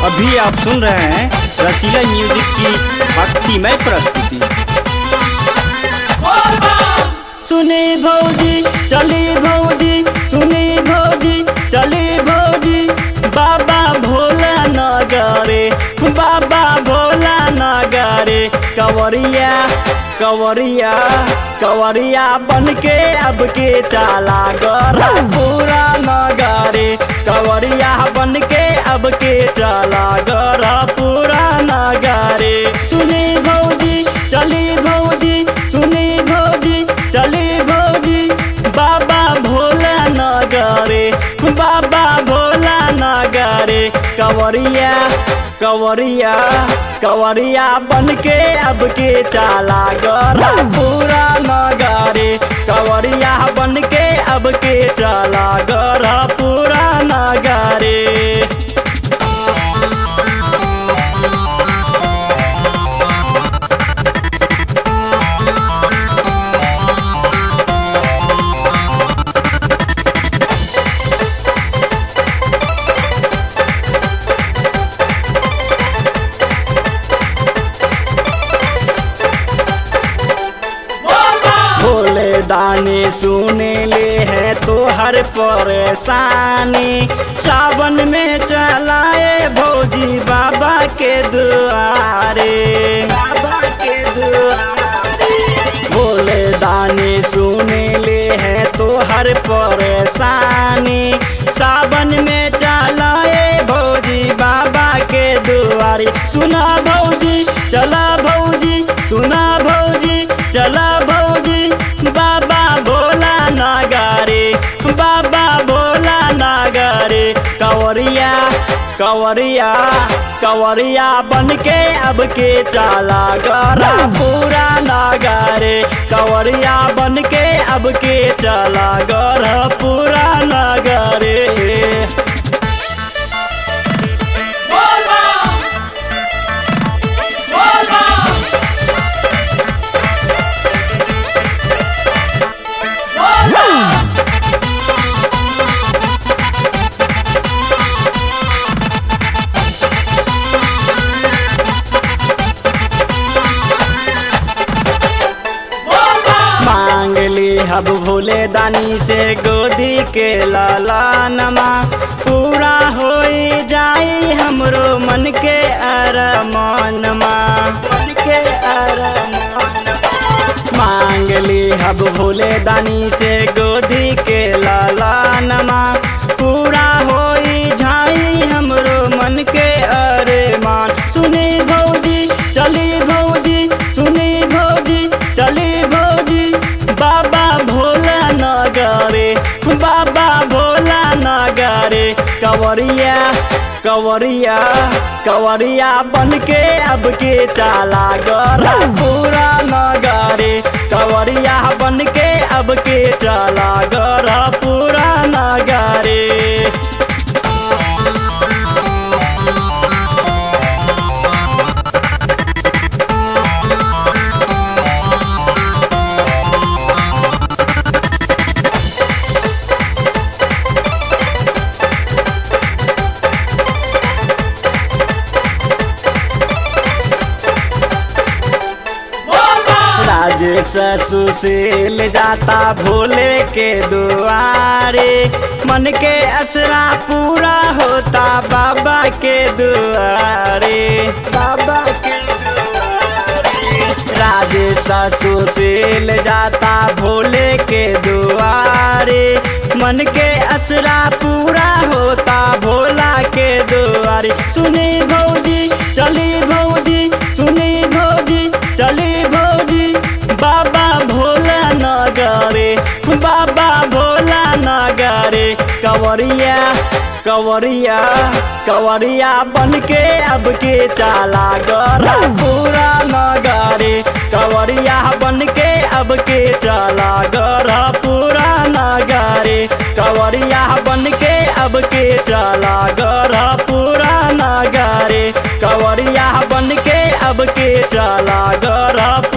अभी आप सुन रहे हैं रसीला म्यूजिक की भक्तिमय प्रस्तुति। सुनी भौजी चली भौजी, सुनी भौजी चली भौजी, बाबा भोला नगरे, बाबा भोला नगरे। कंवरिया कंवरिया कंवरिया बन के अब के चाला गरा पूरा नगरे। कंवरिया बन के अब के चाला गरा पूरा नगरे। सुनी भौजी चली भौजी, सुनी भौजी चली भौजी, बाबा भोला नगरे, बाबा भोला नगरे। कंवरिया कंवरिया कंवरिया बन के अब के चाला गरा पूरा नगरे। कंवरिया बन के अब के चाला गरा पूरा नगरे। भोले दानी सुने ले है तो हर परेशानी, सावन में चलाए भौजी बाबा के दुआरे, बाबा के दुआरे। भोले दानी सुने ले है तो हर परेशानी, सावन में चलाए भौजी बाबा के दुआरे। सुना भौजी चला भौजी, सुना भौजी चला भौजी, बाबा भोला नगरे, बाबा भोला नगरे। कंवरिया कंवरिया कंवरिया बन के अब के चाला गरा पूरा नगरे। कंवरिया बन के अब के चाला गरा पूरा नगरे। मांग ली अब भोले दानी से गोदी के लालानमा, पूरा हो जाई हमरो मन के अरमानमा, मन के अरमानमा। मांग ली अब भोले दानी से गोदी के लालानमा, पूरा हो जाई हमरो मन के अरमान। सुनी भौजी चली भौजी, सुनी भौजी चली भौजी, बाबा भोला नगरे, बाबा भोला नगरे। कंवरिया कंवरिया कंवरिया बन के अब के चाला गरा पूरा नगरे। कंवरिया बन के अब के चाला गरा पूरा नगरे। राजेश सुशील जाता भोले के दुआरे, मन के असरा पूरा होता बाबा के दुआरे, बाबा के दुआरे। राजेश सुशील जाता भोले के दुआरे, मन के असरा पूरा होता भोला के दुआरे। सुनी भौजी चली भौजी, सुनी भौजी चली भौजी, बाबा भोला नगरे, बाबा भोला नगरे। कंवरिया कंवरिया कंवरिया बन के अब के चाला गरा पूरा नगरे। कंवरिया बन के अब के चाला गरा पूरा नगरे। कंवरिया बन के अब के चाला गरा पूरा नगरे। कंवरिया बन के अब के चाला गरा